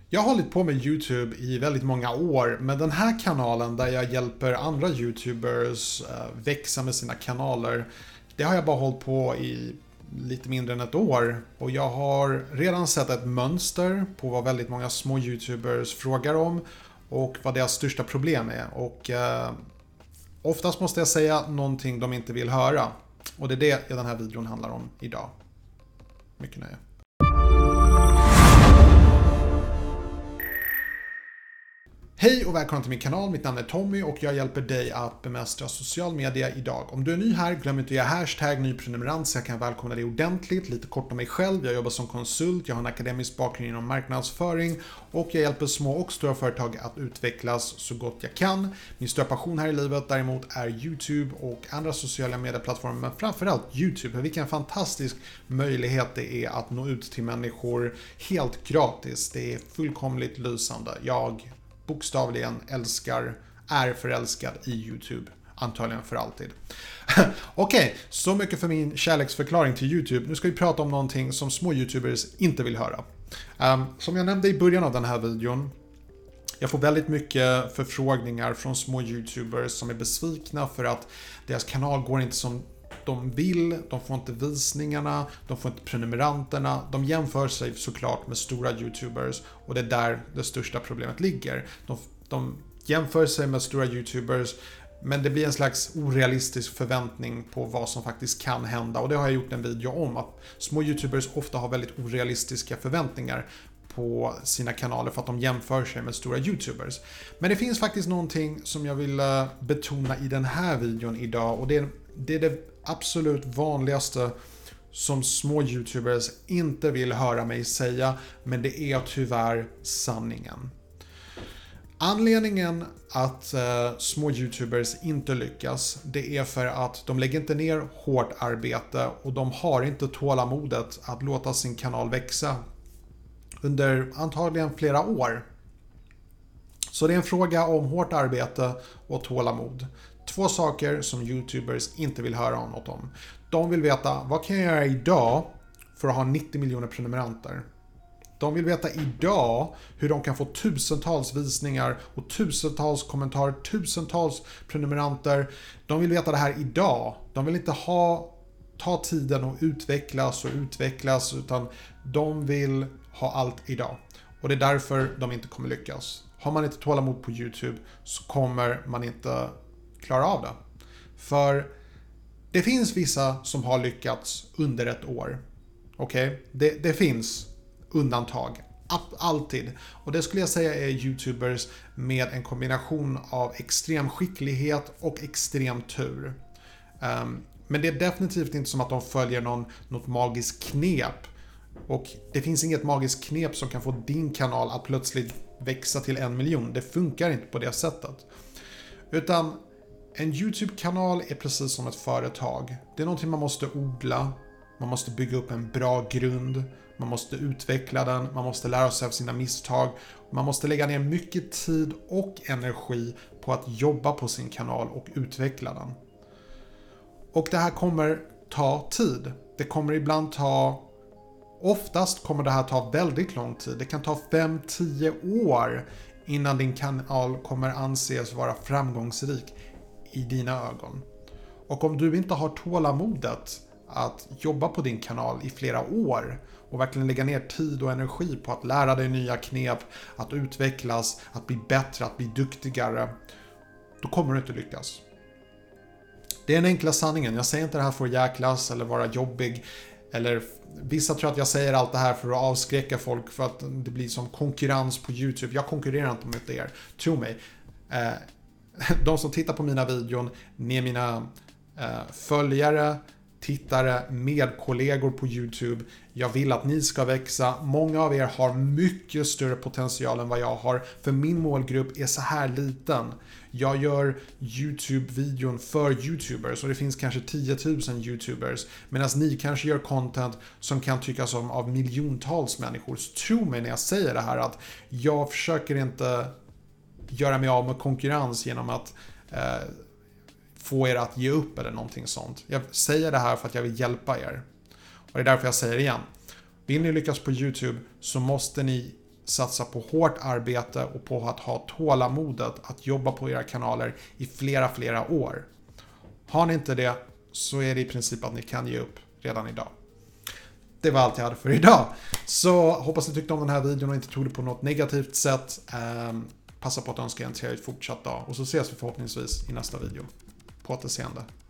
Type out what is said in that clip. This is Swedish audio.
Jag har hållit på med YouTube i väldigt många år, men den här kanalen där jag hjälper andra YouTubers växa med sina kanaler, det har jag bara hållit på i lite mindre än ett år. Och jag har redan sett ett mönster på vad väldigt många små YouTubers frågar om och vad deras största problem är. Och oftast måste jag säga någonting de inte vill höra. Och det är det den här videon handlar om idag. Mycket nöje. Hej och välkommen till min kanal, mitt namn är Tommy och jag hjälper dig att bemästra social media idag. Om du är ny här, glöm inte att göra hashtag nyprenumerant så jag kan välkomna dig ordentligt. Lite kort om mig själv, jag jobbar som konsult, jag har en akademisk bakgrund inom marknadsföring och jag hjälper små och stora företag att utvecklas så gott jag kan. Min stora passion här i livet däremot är YouTube och andra sociala medieplattformar, men framförallt YouTube. Vilken fantastisk möjlighet det är att nå ut till människor helt gratis. Det är fullkomligt lysande. Jag bokstavligen är förälskad i YouTube. Antagligen för alltid. Okej, så mycket för min kärleksförklaring till YouTube. Nu ska vi prata om någonting som små YouTubers inte vill höra. Som jag nämnde i början av den här videon. Jag får väldigt mycket förfrågningar från små YouTubers som är besvikna för att deras kanal går inte som de vill, de får inte visningarna, de får inte prenumeranterna. De jämför sig såklart med stora YouTubers och det är där det största problemet ligger. De jämför sig med stora YouTubers, men det blir en slags orealistisk förväntning på vad som faktiskt kan hända. Och det har jag gjort en video om, att små YouTubers ofta har väldigt orealistiska förväntningar på sina kanaler för att de jämför sig med stora YouTubers. Men det finns faktiskt någonting som jag vill betona i den här videon idag, och det är det absolut vanligaste som små YouTubers inte vill höra mig säga, men det är tyvärr sanningen. Anledningen att små YouTubers inte lyckas, det är för att de lägger inte ner hårt arbete och de har inte tålamodet att låta sin kanal växa under antagligen flera år. Så det är en fråga om hårt arbete och tålamod. Två saker som YouTubers inte vill höra om något om. De vill veta, vad kan jag göra idag för att ha 90 miljoner prenumeranter? De vill veta idag hur de kan få tusentals visningar och tusentals kommentarer, tusentals prenumeranter. De vill veta det här idag. De vill inte ta tiden och utvecklas, utan de vill ha allt idag. Och det är därför de inte kommer lyckas. Har man inte tålamod på YouTube så kommer man inte klara av det. För det finns vissa som har lyckats under ett år. Okej? Det finns undantag. Alltid. Och det skulle jag säga är YouTubers med en kombination av extrem skicklighet och extrem tur. Men det är definitivt inte som att de följer något magiskt knep. Och det finns inget magiskt knep som kan få din kanal att plötsligt växa till 1 miljon. Det funkar inte på det sättet. Utan en YouTube-kanal är precis som ett företag. Det är någonting man måste odla. Man måste bygga upp en bra grund. Man måste utveckla den. Man måste lära sig av sina misstag. Man måste lägga ner mycket tid och energi på att jobba på sin kanal och utveckla den. Och det här kommer ta tid. Det kommer ibland oftast kommer det här ta väldigt lång tid. Det kan ta 5-10 år innan din kanal kommer anses vara framgångsrik i dina ögon. Och om du inte har tålamodet att jobba på din kanal i flera år och verkligen lägga ner tid och energi på att lära dig nya knep, att utvecklas, att bli bättre, att bli duktigare, då kommer du inte lyckas. Det är den enkla sanningen. Jag säger inte det här för att jäklas eller vara jobbig. Eller vissa tror att jag säger allt det här för att avskräcka folk för att det blir som konkurrens på YouTube. Jag konkurrerar inte med er. Tro mig. De som tittar på mina videon, ni är mina följare, tittare, medkollegor på YouTube. Jag vill att ni ska växa. Många av er har mycket större potential än vad jag har. För min målgrupp är så här liten. Jag gör YouTube-videon för YouTubers och det finns kanske 10 000 YouTubers. Medan ni kanske gör content som kan tyckas om av miljontals människor. Så tro mig när jag säger det här att jag försöker inte göra mig av med konkurrens genom att få er att ge upp eller någonting sånt. Jag säger det här för att jag vill hjälpa er. Och det är därför jag säger det igen. Vill ni lyckas på YouTube så måste ni satsa på hårt arbete och på att ha tålamodet att jobba på era kanaler i flera år. Har ni inte det så är det i princip att ni kan ge upp redan idag. Det var allt jag hade för idag. Så hoppas ni tyckte om den här videon och inte tog det på något negativt sätt. Passa på att önska er en trevlig fortsatt dag och så ses vi förhoppningsvis i nästa video. På återseende.